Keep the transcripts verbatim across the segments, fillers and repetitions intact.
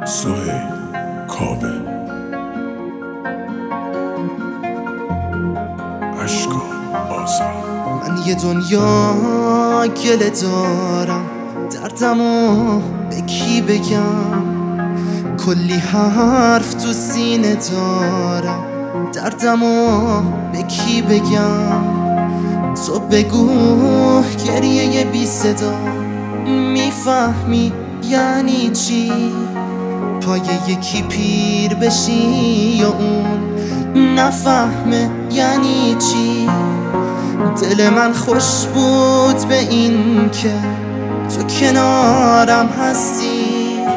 سهیل کاوه اشکان آزاد. من یه دنیا گله دارم، دردمو به کی بگم؟ کلی حرف تو سینه دارم، دردمو به کی بگم؟ تو بگو گریه بی صدا میفهمی یعنی چی؟ پای یکی پیر بشی یا اون نفهمه یعنی چی؟ دل من خوش بود به این که تو کنارم هستی.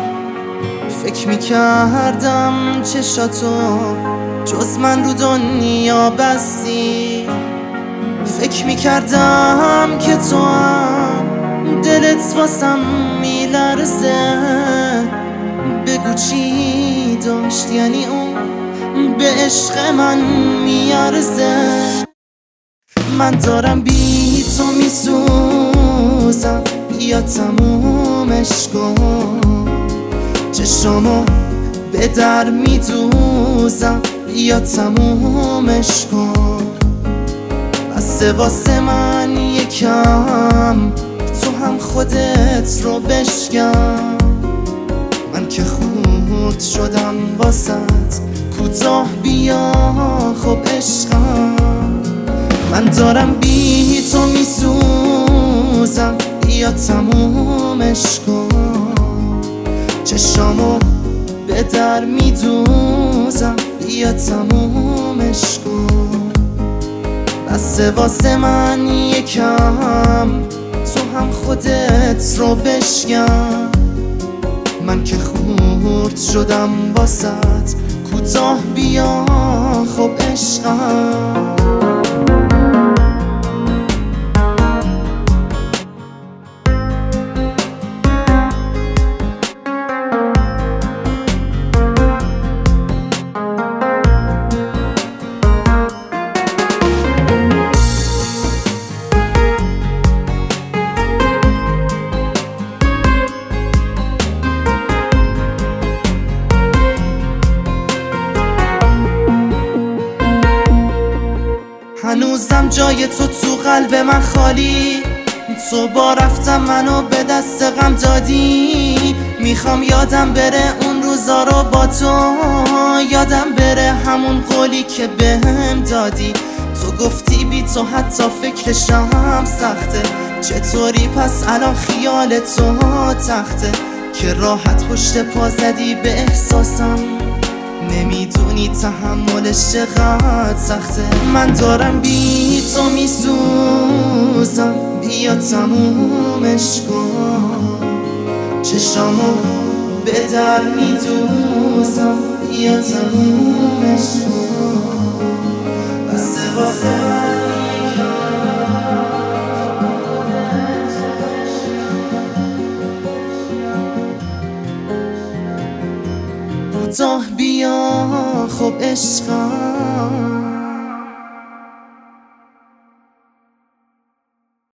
فکر میکردم چشاتو جز من رو دنیا بستی. فکر میکردم که تو هم دلت واسم میلرزه. بگو چی داشت یعنی اون به عشق من میارزه. من دارم بی تو میسوزم یا تمومش کن. چشامو به در میدوزم یا تمومش کن. بسه واسه من یکم تو هم خودت رو بشکن. من که خود شدم واسط کوتاه بیا خب عشقم. من دارم بی تو میسوزم یا تمومش کن. چشامو به در میدوزم یا تمومش کن. بسه واسه من یکم تو هم خودت رو بشکن. من که خورد شدم واسط کوتاه بیا خب عشقم. هنوزم جای تو تو قلب من خالی. تو با رفتم منو به دست غم دادی. میخوام یادم بره اون روزا رو با تو، یادم بره همون قولی که بهم دادی. تو گفتی بی تو حتی فکرشم سخته. چطوری پس الان خیال تو تخته که راحت پشت پا زدی به احساسم؟ نمیدونی تحملش چقدر سخته. من دارم بی تو میسوزم بیا تمومش کن. چشامو به در میدوزم بیا تمومش کن. بسه واسه من کوتاه بیا خب عشقم.